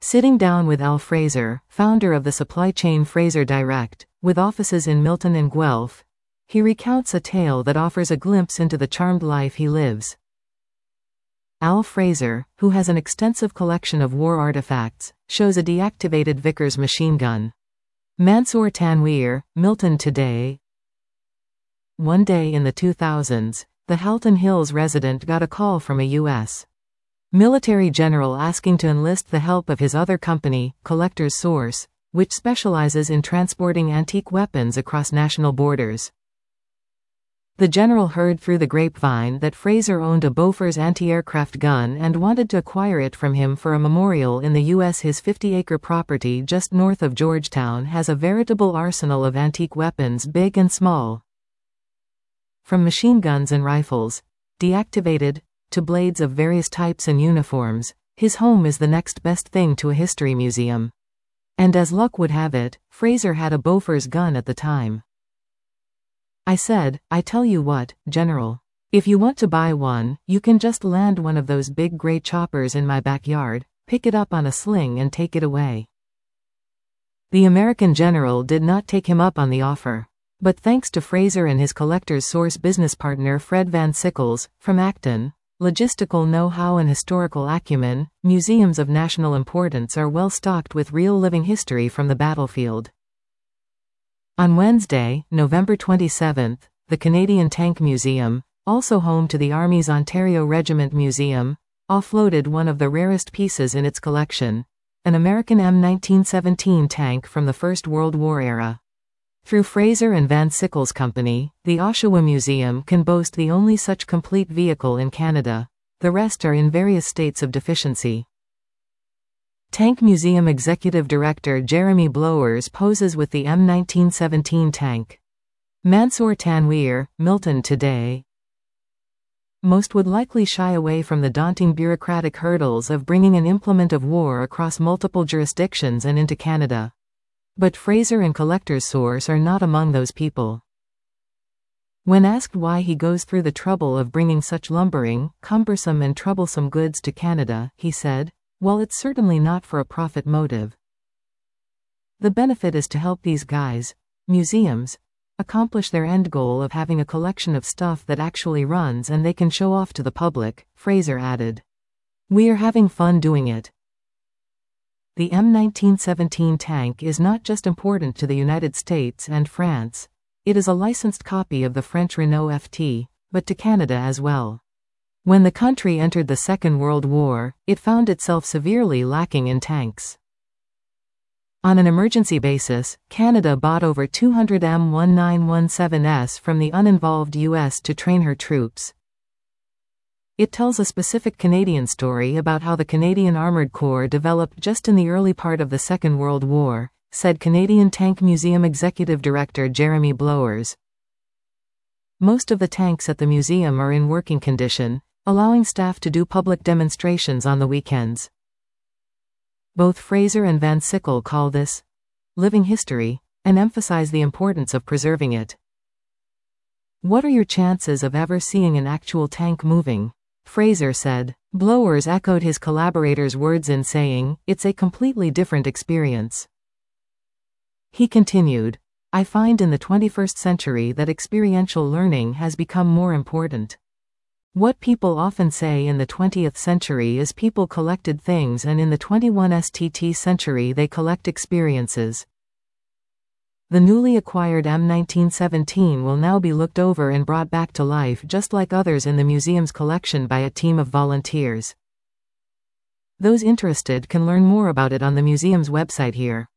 Sitting down with Al Fraser, founder of the supply chain Fraser Direct, with offices in Milton and Guelph, he recounts a tale that offers a glimpse into the charmed life he lives. Al Fraser, who has an extensive collection of war artifacts, shows a deactivated Vickers machine gun. Mansoor Tanweer, Milton Today. One day in the 2000s, the Halton Hills resident got a call from a U.S. military general asking to enlist the help of his other company, Collector's Source, which specializes in transporting antique weapons across national borders. The general heard through the grapevine that Fraser owned a Bofors anti-aircraft gun and wanted to acquire it from him for a memorial in the U.S. His 50-acre property just north of Georgetown has a veritable arsenal of antique weapons, big and small. From machine guns and rifles, deactivated, to blades of various types and uniforms, his home is the next best thing to a history museum. And as luck would have it, Fraser had a Bofors gun at the time. I said, "I tell you what, General. If you want to buy one, you can just land one of those big gray choppers in my backyard, pick it up on a sling and take it away." The American general did not take him up on the offer. But thanks to Fraser and his Collector's Source business partner Fred Van Sickles, from Acton, logistical know-how and historical acumen, museums of national importance are well stocked with real living history from the battlefield. On Wednesday, November 27, the Canadian Tank Museum, also home to the Army's Ontario Regiment Museum, offloaded one of the rarest pieces in its collection, an American M1917 tank from the First World War era. Through Fraser and Van Sickles Company, the Oshawa Museum can boast the only such complete vehicle in Canada. The rest are in various states of deficiency. Tank Museum Executive Director Jeremy Blowers poses with the M1917 tank. Mansoor Tanweer, Milton Today. Most would likely shy away from the daunting bureaucratic hurdles of bringing an implement of war across multiple jurisdictions and into Canada. But Fraser and Collector's Source are not among those people. When asked why he goes through the trouble of bringing such lumbering, cumbersome and troublesome goods to Canada, he said, "Well, it's certainly not for a profit motive. The benefit is to help these guys, museums, accomplish their end goal of having a collection of stuff that actually runs and they can show off to the public," Fraser added. "We are having fun doing it." The M1917 tank is not just important to the United States and France, it is a licensed copy of the French Renault FT, but to Canada as well. When the country entered the Second World War, it found itself severely lacking in tanks. On an emergency basis, Canada bought over 200 M1917s from the uninvolved US to train her troops. It tells a specific Canadian story about how the Canadian Armoured Corps developed just in the early part of the Second World War, said Canadian Tank Museum Executive Director Jeremy Blowers. Most of the tanks at the museum are in working condition, allowing staff to do public demonstrations on the weekends. Both Fraser and Van Sickle call this living history and emphasize the importance of preserving it. "What are your chances of ever seeing an actual tank moving?" Fraser said. Blowers echoed his collaborator's words in saying, "It's a completely different experience." He continued, "I find in the 21st century that experiential learning has become more important. What people often say in the 20th century is people collected things, and in the 21st century they collect experiences." The newly acquired M1917 will now be looked over and brought back to life just like others in the museum's collection by a team of volunteers. Those interested can learn more about it on the museum's website here.